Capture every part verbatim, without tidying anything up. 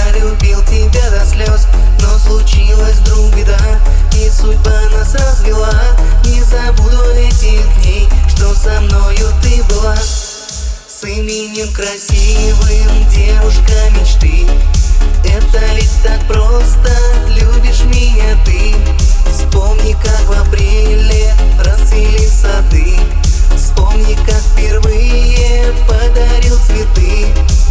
я любил тебя до слез, но случилась вдруг беда, и судьба нас развела. Не забуду этих дней, что со мною ты была. С именем красивым, девушка мечты. Это ведь так просто, любишь меня ты. Вспомни, как в апреле расцвели сады. Вспомни, как впервые подарил цветы.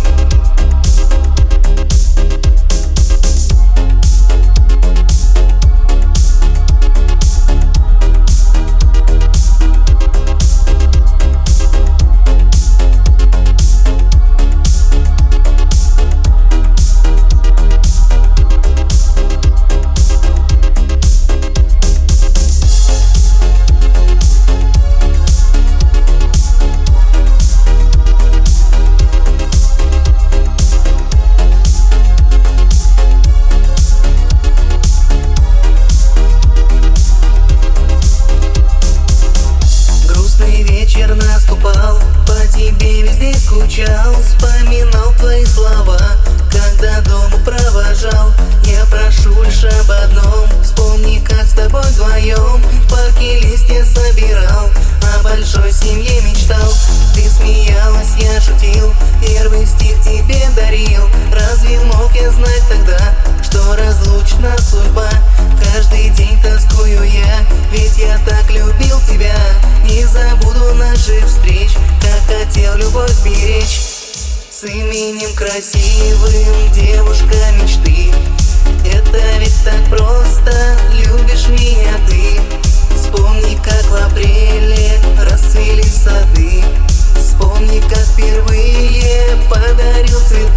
Вечер наступал, по тебе везде скучал, вспоминал твои слова, когда дома провожал. Я прошу лишь об одном, вспомни, как с тобой вдвоем в парке листья собирал, о большой семье мечтал. Ты смеялась, я шутил, первый стих тебе дарил. Разве мог я знать тогда, что разлучна судьба? Каждый день тоскую я, ведь я так любил тебя. Не забуду наших встреч, как хотел любовь беречь. С именем красивым, девушка мечты. Это ведь так просто, любишь меня ты. Вспомни, как в апреле расцвели сады. Вспомни, как впервые подарил цветы.